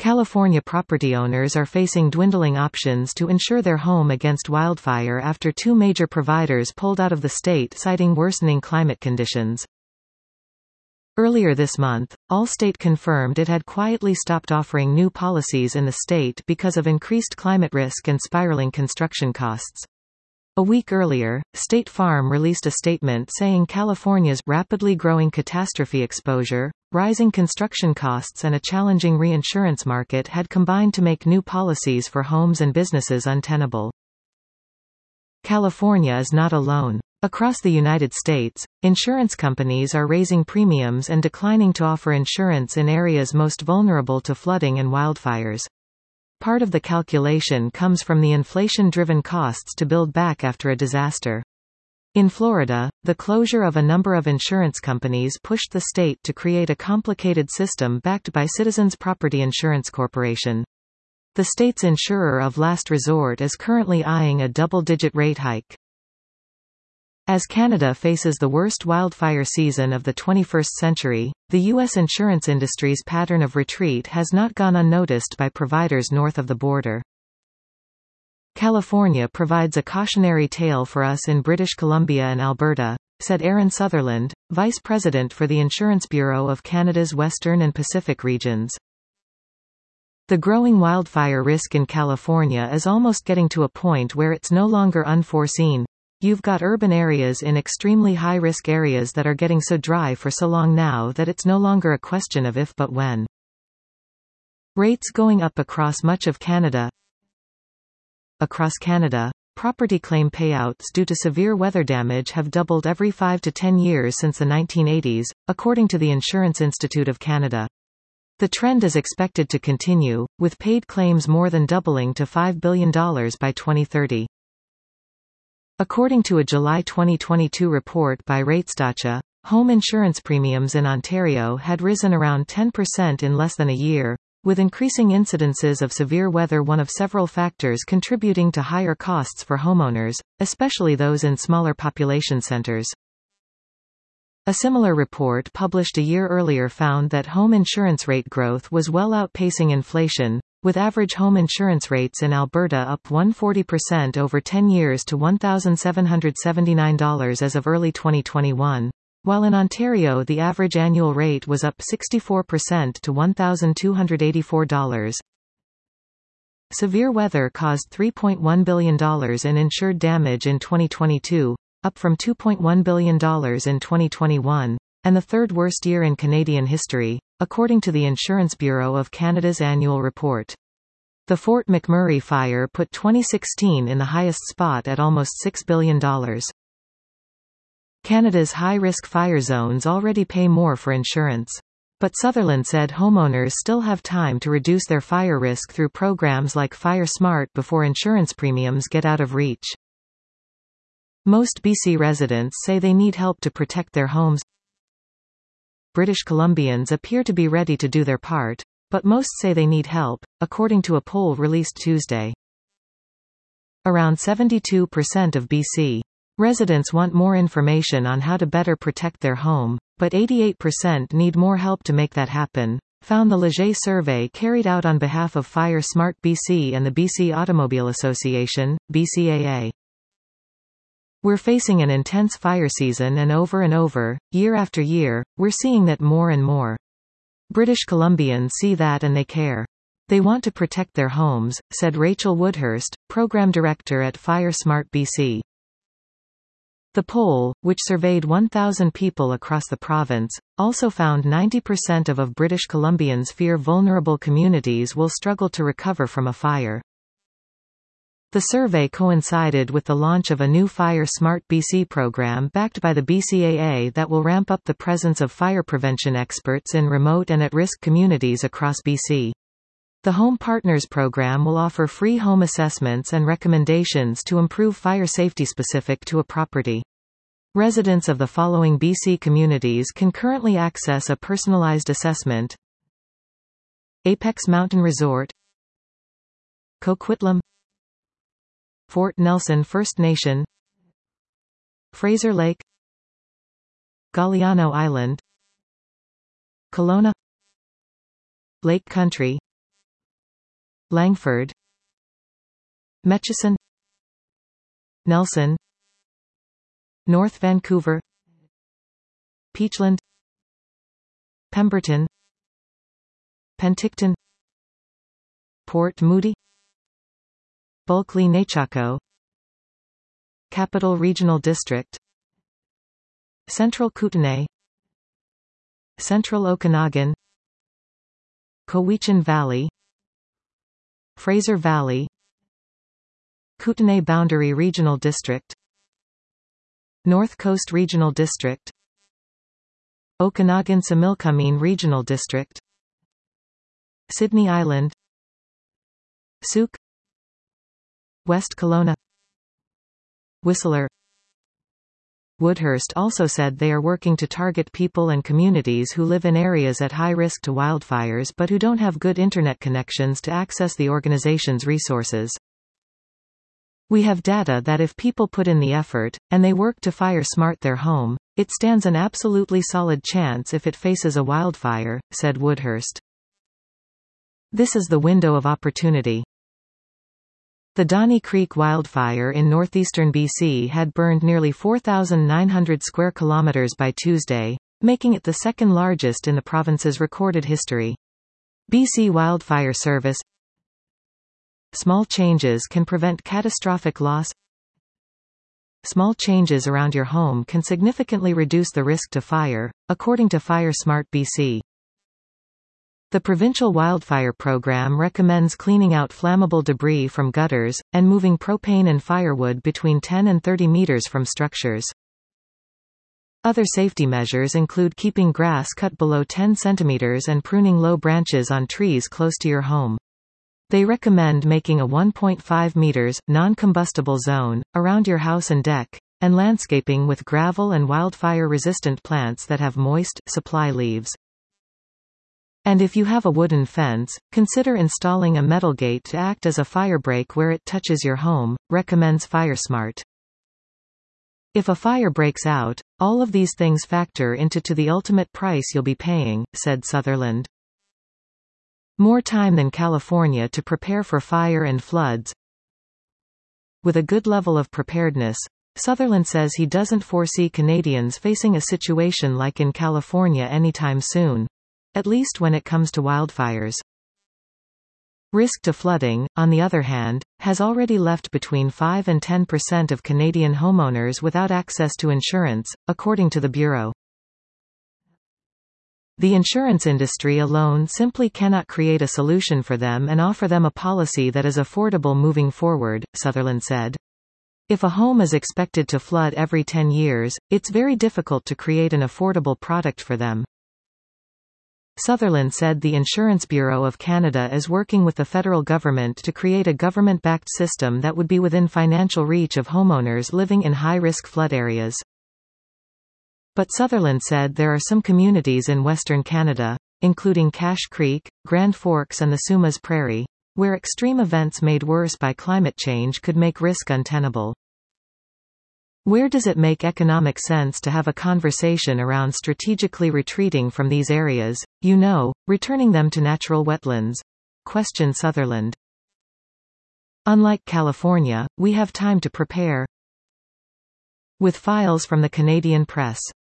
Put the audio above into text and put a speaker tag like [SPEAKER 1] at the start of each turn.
[SPEAKER 1] California property owners are facing dwindling options to insure their home against wildfire after two major providers pulled out of the state citing worsening climate conditions. Earlier this month, Allstate confirmed it had quietly stopped offering new policies in the state because of increased climate risk and spiraling construction costs. A week earlier, State Farm released a statement saying California's rapidly growing catastrophe exposure, rising construction costs and a challenging reinsurance market had combined to make new policies for homes and businesses untenable. California is not alone. Across the United States, insurance companies are raising premiums and declining to offer insurance in areas most vulnerable to flooding and wildfires. Part of the calculation comes from the inflation-driven costs to build back after a disaster. In Florida, the closure of a number of insurance companies pushed the state to create a complicated system backed by Citizens Property Insurance Corporation. The state's insurer of last resort is currently eyeing a double-digit rate hike. As Canada faces the worst wildfire season of the 21st century, the U.S. insurance industry's pattern of retreat has not gone unnoticed by providers north of the border. California provides a cautionary tale for us in British Columbia and Alberta, said Aaron Sutherland, Vice President for the Insurance Bureau of Canada's Western and Pacific regions. The growing wildfire risk in California is almost getting to a point where it's no longer unforeseen. You've got urban areas in extremely high-risk areas that are getting so dry for so long now that it's no longer a question of if but when. Rates going up across much of Canada. Across Canada, property claim payouts due to severe weather damage have doubled every 5 to 10 years since the 1980s, according to the Insurance Institute of Canada. The trend is expected to continue, with paid claims more than doubling to $5 billion by 2030. According to a July 2022 report by RatesData, home insurance premiums in Ontario had risen around 10% in less than a year, with increasing incidences of severe weather one of several factors contributing to higher costs for homeowners, especially those in smaller population centers. A similar report published a year earlier found that home insurance rate growth was well outpacing inflation, with average home insurance rates in Alberta up 140% over 10 years to $1,779 as of early 2021, while in Ontario the average annual rate was up 64% to $1,284. Severe weather caused $3.1 billion in insured damage in 2022, up from $2.1 billion in 2021, and the third worst year in Canadian history, according to the Insurance Bureau of Canada's annual report. The Fort McMurray fire put 2016 in the highest spot at almost $6 billion. Canada's high-risk fire zones already pay more for insurance. But Sutherland said homeowners still have time to reduce their fire risk through programs like Fire Smart before insurance premiums get out of reach. Most BC residents say they need help to protect their homes. British Columbians appear to be ready to do their part, but most say they need help, according to a poll released Tuesday. Around 72% of BC residents want more information on how to better protect their home, but 88% need more help to make that happen, found the Leger survey carried out on behalf of Fire Smart BC and the BC Automobile Association, BCAA. We're facing an intense fire season and over, year after year, we're seeing that more and more. British Columbians see that and they care. They want to protect their homes, said Rachel Woodhurst, Program Director at Fire Smart BC. The poll, which surveyed 1,000 people across the province, also found 90% of British Columbians fear vulnerable communities will struggle to recover from a fire. The survey coincided with the launch of a new Fire Smart BC program backed by the BCAA that will ramp up the presence of fire prevention experts in remote and at-risk communities across BC. The Home Partners program will offer free home assessments and recommendations to improve fire safety specific to a property. Residents of the following BC communities can currently access a personalized assessment: Apex Mountain Resort, Coquitlam, Fort Nelson First Nation, Fraser Lake, Galiano Island, Kelowna, Lake Country, Langford, Murchison, Nelson, North Vancouver, Peachland, Pemberton, Penticton, Port Moody, Bulkley-Nechako, Capital Regional District, Central Kootenay, Central Okanagan, Cowichan Valley, Fraser Valley, Kootenay Boundary Regional District, North Coast Regional District, Okanagan-Similkameen Regional District, Sydney Island, Souk, West Kelowna, Whistler. Woodhurst also said they are working to target people and communities who live in areas at high risk to wildfires but who don't have good internet connections to access the organization's resources. We have data that if people put in the effort, and they work to fire smart their home, it stands an absolutely solid chance if it faces a wildfire, said Woodhurst. This is the window of opportunity. The Donnie Creek wildfire in northeastern BC had burned nearly 4,900 square kilometers by Tuesday, making it the second largest in the province's recorded history. BC Wildfire Service. Small changes can prevent catastrophic loss. Small changes around your home can significantly reduce the risk to fire, according to FireSmart BC. The Provincial Wildfire Program recommends cleaning out flammable debris from gutters, and moving propane and firewood between 10 and 30 meters from structures. Other safety measures include keeping grass cut below 10 centimeters and pruning low branches on trees close to your home. They recommend making a 1.5 meters, non-combustible zone, around your house and deck, and landscaping with gravel and wildfire-resistant plants that have moist, supply leaves. And if you have a wooden fence, consider installing a metal gate to act as a firebreak where it touches your home, recommends FireSmart. If a fire breaks out, all of these things factor into the ultimate price you'll be paying, said Sutherland. More time than California to prepare for fire and floods. With a good level of preparedness, Sutherland says he doesn't foresee Canadians facing a situation like in California anytime soon. At least when it comes to wildfires. Risk to flooding, on the other hand, has already left between 5 and 10% of Canadian homeowners without access to insurance, according to the Bureau. The insurance industry alone simply cannot create a solution for them and offer them a policy that is affordable moving forward, Sutherland said. If a home is expected to flood every 10 years, it's very difficult to create an affordable product for them. Sutherland said the Insurance Bureau of Canada is working with the federal government to create a government-backed system that would be within financial reach of homeowners living in high-risk flood areas. But Sutherland said there are some communities in Western Canada, including Cache Creek, Grand Forks and the Sumas Prairie, where extreme events made worse by climate change could make risk untenable. Where does it make economic sense to have a conversation around strategically retreating from these areas, returning them to natural wetlands? Questioned Sutherland. Unlike California, we have time to prepare. With files from the Canadian Press.